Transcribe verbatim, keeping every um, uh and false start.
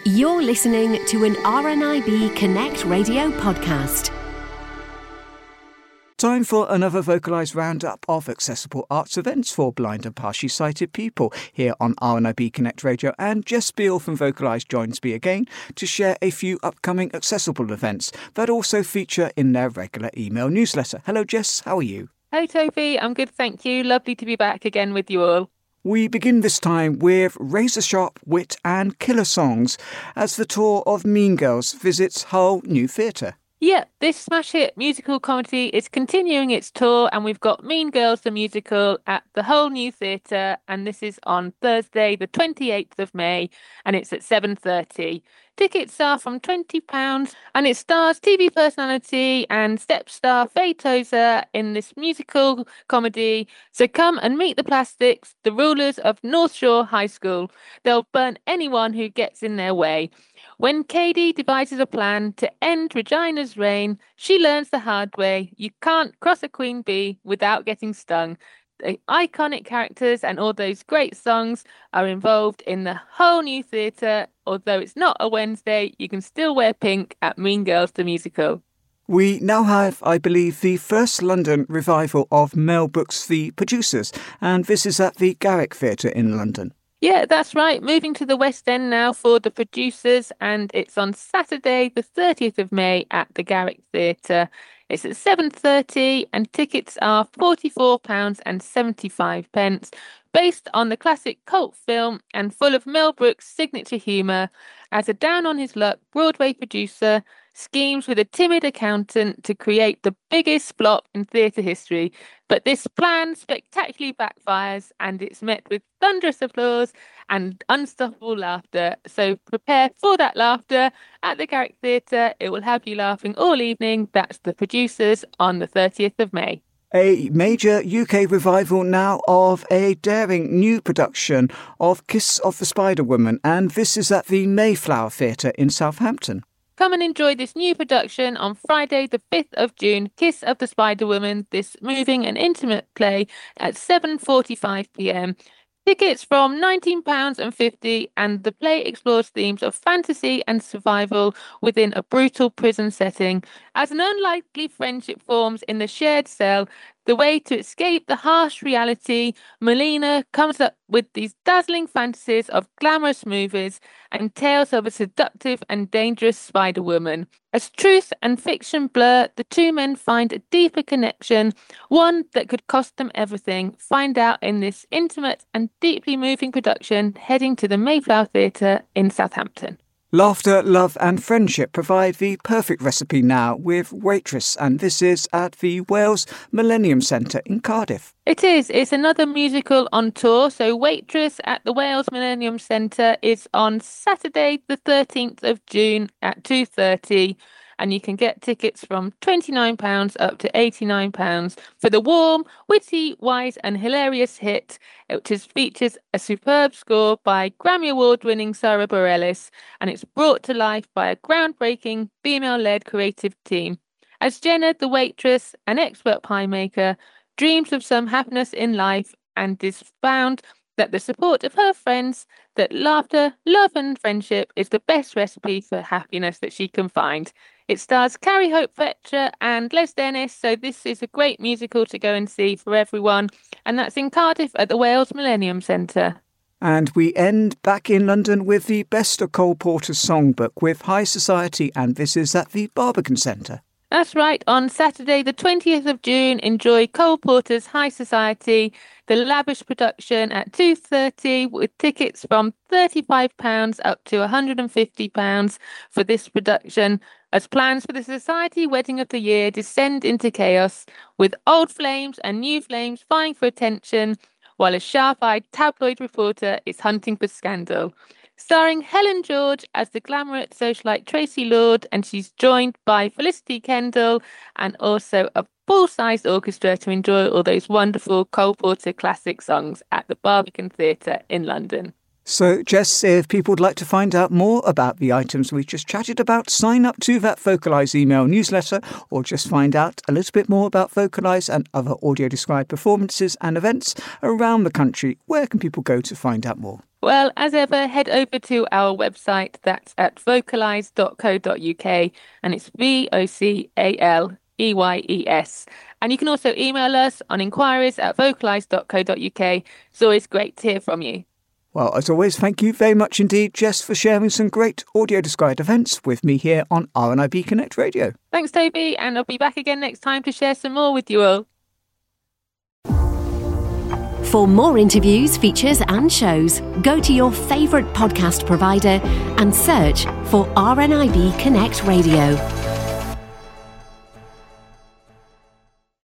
You're listening to an R N I B Connect radio podcast. Time for another Vocalise roundup of accessible arts events for blind and partially sighted people here on R N I B Connect Radio, and Jess Beale from Vocalise joins me again to share a few upcoming accessible events that also feature in their regular email newsletter. Hello Jess, how are you? Hey Toby, I'm good, thank you. Lovely to be back again with you all. We begin this time with razor sharp wit and killer songs as the tour of Mean Girls visits Hull New Theatre. Yeah, this smash hit musical comedy is continuing its tour, and we've got Mean Girls the musical at the Hull New Theatre, and this is on Thursday the twenty-eighth of May, and it's at seven thirty. Tickets are from twenty pounds, and it stars T V personality and step star Faye Tozer in this musical comedy. So come and meet the Plastics, the rulers of North Shore High School. They'll burn anyone who gets in their way. When Katie devises a plan to end Regina's reign, she learns the hard way. You can't cross a queen bee without getting stung. The iconic characters and all those great songs are involved in the whole new theatre. Although it's not a Wednesday, you can still wear pink at Mean Girls the musical. We now have, I believe, the first London revival of Mel Brooks' The Producers, and this is at the Garrick Theatre in London. Yeah, that's right. Moving to the West End now for The Producers, and it's on Saturday the thirtieth of May at the Garrick Theatre. It's at seven thirty, and tickets are forty-four pounds seventy-five, based on the classic cult film and full of Mel Brooks' signature humour. As a down-on-his-luck Broadway producer schemes with a timid accountant to create the biggest flop in theatre history. But this plan spectacularly backfires, and it's met with thunderous applause and unstoppable laughter. So prepare for that laughter at the Garrick Theatre. It will have you laughing all evening. That's The Producers on the thirtieth of May. A major U K revival now of a daring new production of Kiss of the Spider-Woman, and this is at the Mayflower Theatre in Southampton. Come and enjoy this new production on Friday the fifth of June, Kiss of the Spider-Woman, this moving and intimate play at seven forty-five p m. Tickets from nineteen pounds fifty, and the play explores themes of fantasy and survival within a brutal prison setting. As an unlikely friendship forms in the shared cell, the way to escape the harsh reality, Melina comes up with these dazzling fantasies of glamorous movies and tales of a seductive and dangerous Spider-Woman. As truth and fiction blur, the two men find a deeper connection, one that could cost them everything. Find out in this intimate and deeply moving production heading to the Mayflower Theatre in Southampton. Laughter, love and friendship provide the perfect recipe now with Waitress, and this is at the Wales Millennium Centre in Cardiff. It is. It's another musical on tour. So Waitress at the Wales Millennium Centre is on Saturday the thirteenth of June at two thirty. And you can get tickets from twenty-nine pounds up to eighty-nine pounds for the warm, witty, wise and hilarious hit, which is, features a superb score by Grammy Award-winning Sarah Bareilles, and it's brought to life by a groundbreaking female-led creative team. As Jenna, the waitress, an expert pie maker, dreams of some happiness in life and is found that the support of her friends, that laughter, love and friendship is the best recipe for happiness that she can find. It stars Carrie Hope Fletcher and Les Dennis, so this is a great musical to go and see for everyone, and that's in Cardiff at the Wales Millennium Centre. And we end back in London with the Best of Cole Porter's Songbook with High Society, and this is at the Barbican Centre. That's right. On Saturday, the twentieth of June, enjoy Cole Porter's High Society, the lavish production at two thirty, with tickets from thirty-five pounds up to one hundred fifty pounds for this production, as plans for the Society Wedding of the Year descend into chaos, with old flames and new flames vying for attention, while a sharp-eyed tabloid reporter is hunting for scandal. Starring Helen George as the glamorous socialite Tracy Lord, and she's joined by Felicity Kendall and also a full-sized orchestra to enjoy all those wonderful Cole Porter classic songs at the Barbican Theatre in London. So, Jess, if people would like to find out more about the items we just chatted about, sign up to that Vocalise email newsletter, or just find out a little bit more about Vocalise and other audio-described performances and events around the country, where can people go to find out more? Well, as ever, head over to our website. That's at vocalise dot co dot uk, and it's V O C A L E Y E S. And you can also email us on inquiries at vocalise dot co dot uk. It's always great to hear from you. Well, as always, thank you very much indeed, Jess, for sharing some great audio-described events with me here on R N I B Connect Radio. Thanks, Toby, and I'll be back again next time to share some more with you all. For more interviews, features and shows, go to your favourite podcast provider and search for R N I B Connect Radio.